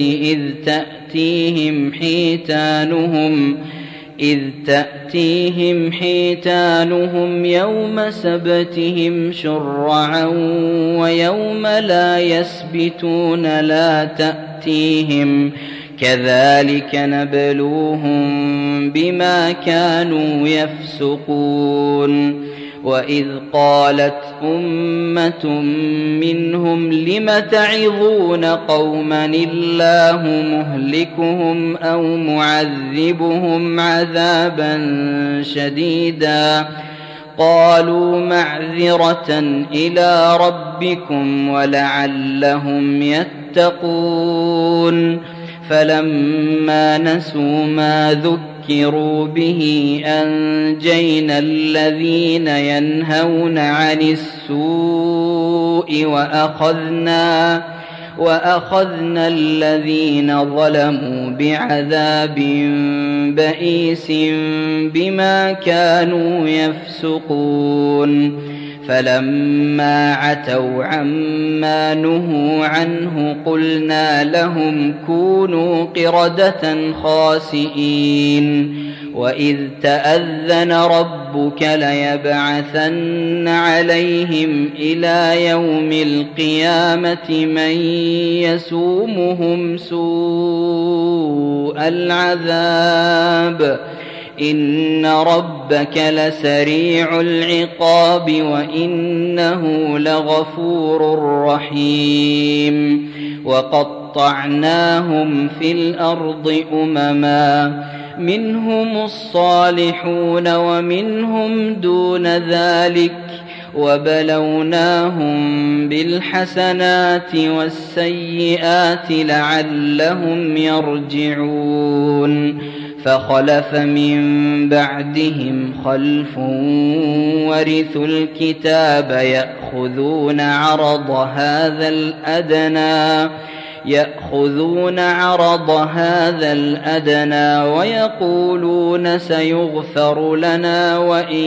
إذ تأتيهم حيتانهم يوم سبتهم شرعا ويوم لا يسبتون لا تأتيهم كذلك نبلوهم بما كانوا يفسقون. وإذ قالت أمة منهم لم تعظون قوما الله مهلكهم أو معذبهم عذابا شديدا قالوا معذرة إلى ربكم ولعلهم يتقون. فلما نسوا ما ذكروا به أنجينا الذين ينهون عن السوء وأخذنا الذين ظلموا بعذاب بئيس بما كانوا يفسقون. فلما عتوا عما نهوا عنه قلنا لهم كونوا قردة خاسئين وإذ تأذن ربك ليبعثن عليهم إلى يوم القيامة من يسومهم سوء العذاب إن ربك لسريع العقاب وإنه لغفور رحيم وقطعناهم في الأرض أمما منهم الصالحون ومنهم دون ذلك وبلوناهم بالحسنات والسيئات لعلهم يرجعون فخلف من بعدهم خلف ورثوا الكتاب يأخذون عرض هذا الأدنى ويقولون سيغفر لنا وإن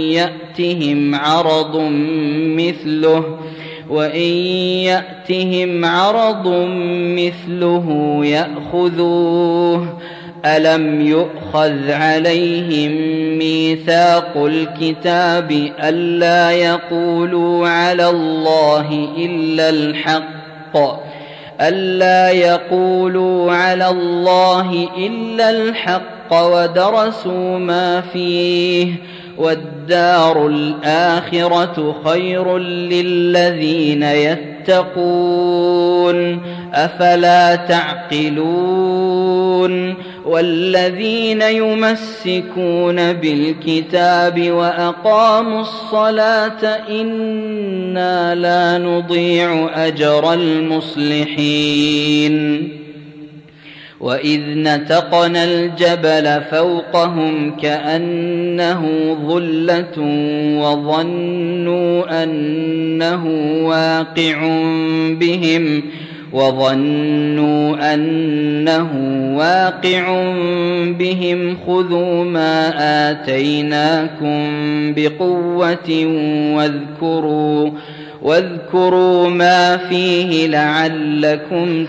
يأتهم عرض مثله يأخذوه ألم يؤخذ عليهم ميثاق الكتاب ألا يقولوا على الله إلا الحق ودرسوا ما فيه والدار الآخرة خير للذين يتقون أفلا تعقلون والذين يمسكون بالكتاب وأقاموا الصلاة إنا لا نضيع أجر المصلحين وإذ نتقنا الجبل فوقهم كأنه ظلة وظنوا أنه واقع بهم خذوا ما آتيناكم بقوة واذكروا ما فيه لعلكم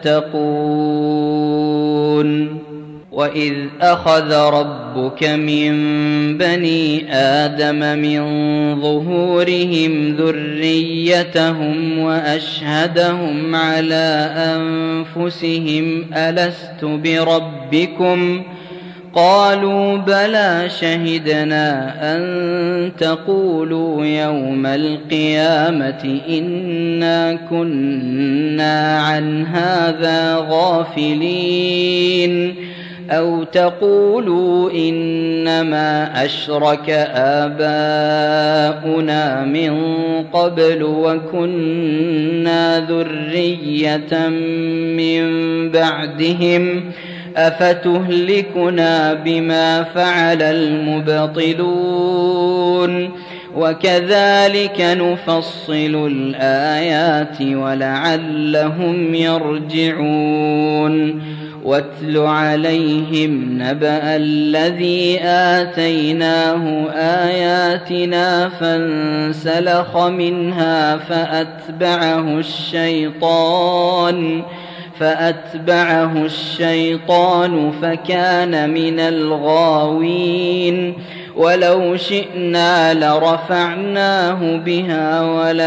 تتقون وإذ أخذ ربك من بني آدم من ظهورهم ذريتهم وأشهدهم على أنفسهم ألست بربكم قالوا بلى شهدنا أن تقولوا يوم القيامة إنا كنا عن هذا غافلين أو تقولوا إنما أشرك آباؤنا من قبل وكنا ذرية من بعدهم أفتهلكنا بما فعل المبطلون وكذلك نفصل الآيات ولعلهم يرجعون واتل عليهم نبأ الذي آتيناه آياتنا فانسلخ منها فأتبعه الشيطان فكان من الغاوين ولو شئنا لرفعناه بها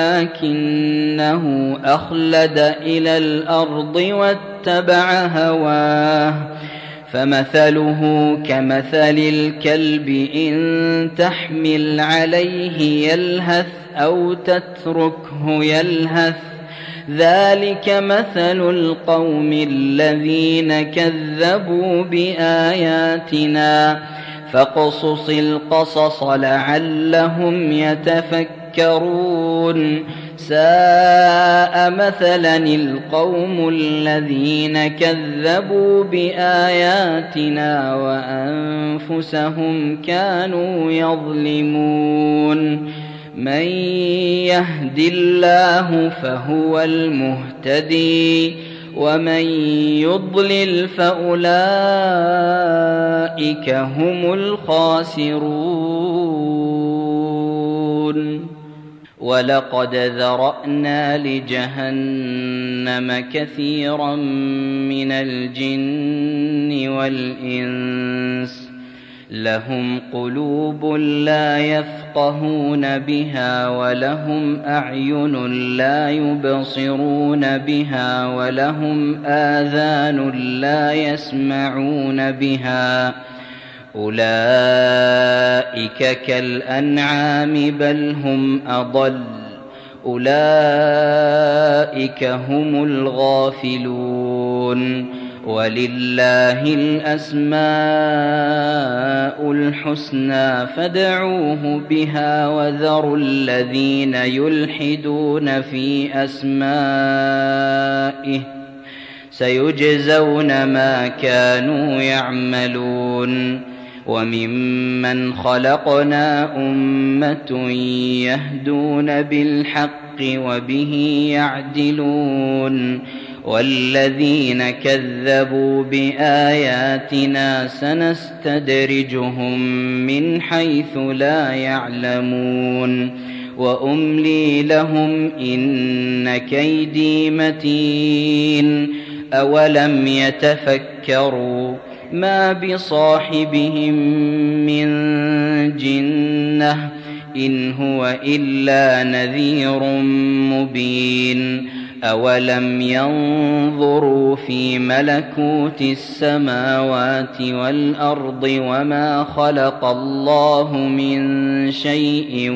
ولكنه أخلد إلى الأرض واتبع هواه فمثله كمثل الكلب إن تحمل عليه يلهث أو تتركه يلهث ذلك مثل القوم الذين كذبوا بآياتنا فاقصص القصص لعلهم يتفكرون ساء مثلا القوم الذين كذبوا بآياتنا وأنفسهم كانوا يظلمون من يهد الله فهو المهتدي ومن يضلل فأولئك هم الخاسرون ولقد ذرأنا لجهنم كثيرا من الجن والإنس لهم قلوب لا يفقهون بها ولهم أعين لا يبصرون بها ولهم آذان لا يسمعون بها أولئك كالأنعام بل هم أضل أولئك هم الغافلون ولله الأسماء الحسنى فادعوه بها وذروا الذين يلحدون في أسمائه سيجزون ما كانوا يعملون وممن خلقنا أمة يهدون بالحق وبه يعدلون والذين كذبوا بآياتنا سنستدرجهم من حيث لا يعلمون وأملي لهم إن كيدي متين أولم يتفكروا ما بصاحبهم من جنة إن هو إلا نذير مبين أولم ينظروا في ملكوت السماوات والأرض وما خلق الله من شيء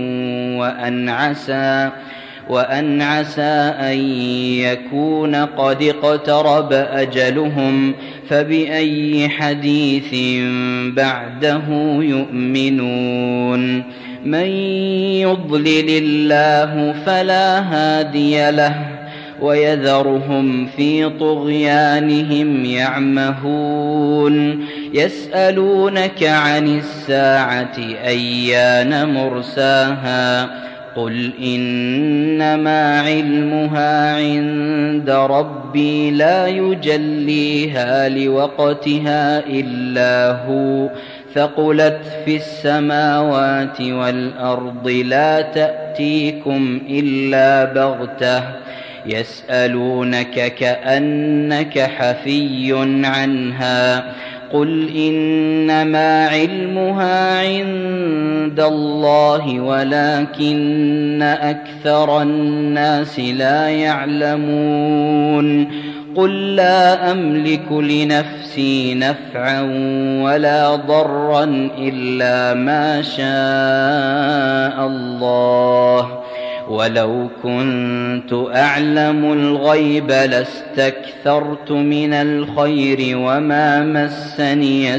وأن عسى أن يكون قد اقترب أجلهم فبأي حديث بعده يؤمنون من يضلل الله فلا هادي له ويذرهم في طغيانهم يعمهون يسألونك عن الساعة أيان مرساها قل إنما علمها عند ربي لا يجليها لوقتها إلا هو ثقلت في السماوات والأرض لا تأتيكم إلا بغتة يسألونك كأنك حفي عنها قل إنما علمها عند الله ولكن أكثر الناس لا يعلمون قل لا أملك لنفسي نفعا ولا ضرا إلا ما شاء الله ولو كنت أعلم الغيب لاستكثرت من الخير وما مسني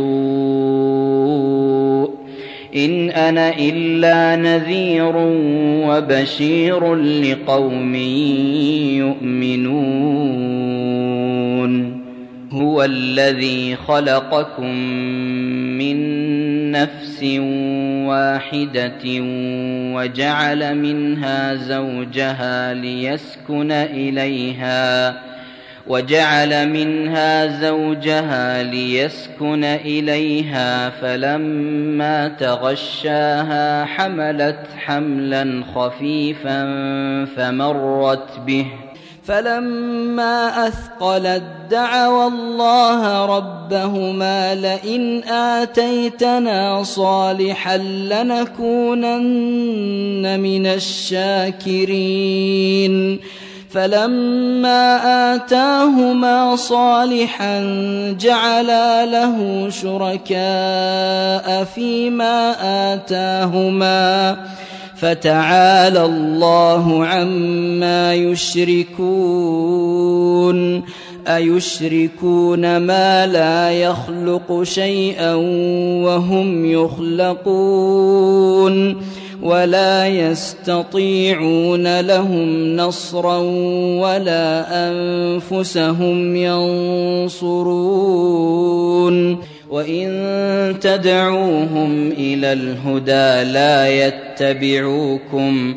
السوء إن أنا إلا نذير وبشير لقوم يؤمنون هو الذي خلقكم من نفس واحدة وجعل منها زوجها ليسكن إليها فلما تغشاها حملت حملا خفيفا فمرت به فلما أثقلت دعوا الله ربهما لئن آتيتنا صالحا لنكونن من الشاكرين فلما آتاهما صالحا جعلا له شركاء فيما آتاهما فتعالى الله عما يشركون أيشركون ما لا يخلق شيئا وهم يخلقون ولا يستطيعون لهم نصرا ولا أنفسهم ينصرون وإن تدعوهم إلى الهدى لا يتبعوكم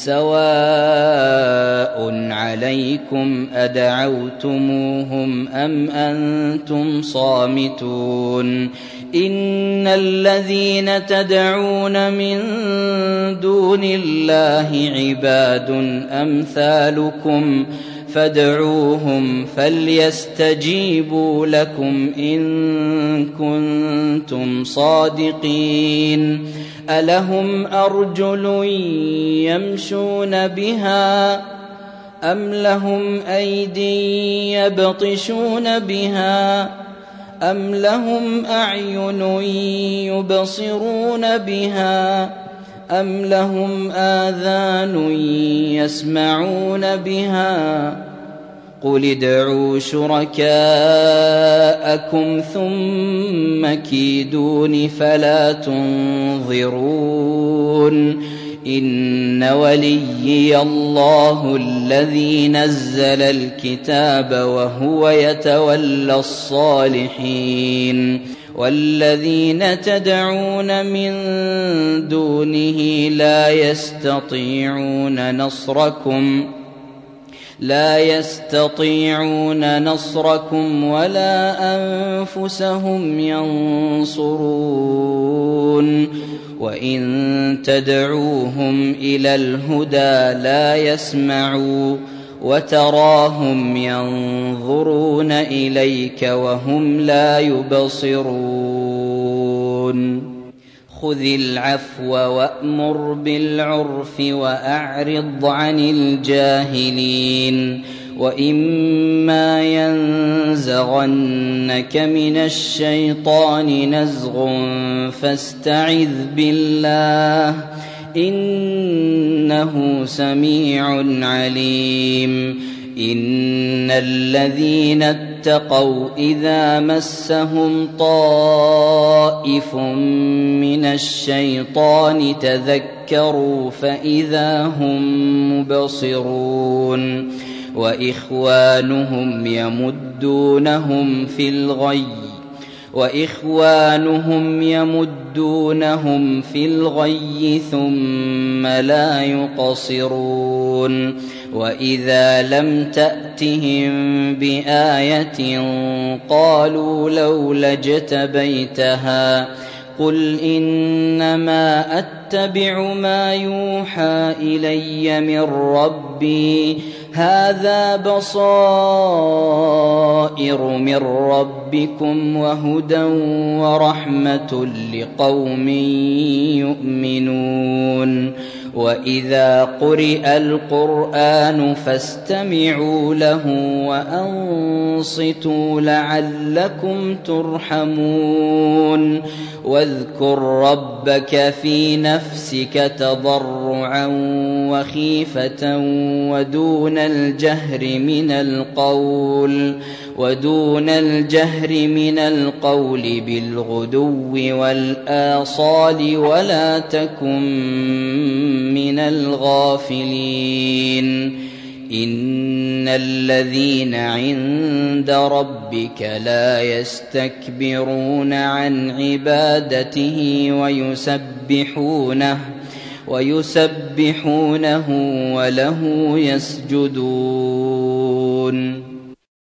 سواء عليكم أدعوتموهم أم أنتم صامتون إن الذين تدعون من دون الله عباد أمثالكم فادعوهم فليستجيبوا لكم إن كنتم صادقين ألهم أرجل يمشون بها أم لهم أيدي يبطشون بها أم لهم أعين يبصرون بها أم لهم آذان يسمعون بها قل ادعوا شركاءكم ثم كيدون فلا تنظرون إن وليي الله الذي نزل الكتاب وهو يتولى الصالحين والذين تدعون من دونه لا يستطيعون نصركم ولا أنفسهم ينصرون وإن تدعوهم إلى الهدى لا يسمعوا وتراهم ينظرون إليك وهم لا يبصرون خذ العفو وأمر بالعرف وأعرض عن الجاهلين وإما ينزغنك من الشيطان نزغ فاستعذ بالله إنه سميع عليم إن الذين اتقوا إذا مسهم طائف من الشيطان تذكروا فإذا هم مبصرون وإخوانهم يمدونهم في الغي ثم لا يقصرون وإذا لم تأتهم بآية قالوا لولا اجتبيتها قل إنما أتبع ما يوحى إلي من ربي هذا بصائر من ربكم وهدى ورحمة لقوم يؤمنون وإذا قرئ القرآن فاستمعوا له وأنصتوا لعلكم ترحمون واذكر ربك في نفسك تضرعا وخيفة ودون الجهر من القول بالغدو والآصال ولا تكن من الغافلين إن الذين عند ربك لا يستكبرون عن عبادته ويسبحونه وله يسجدون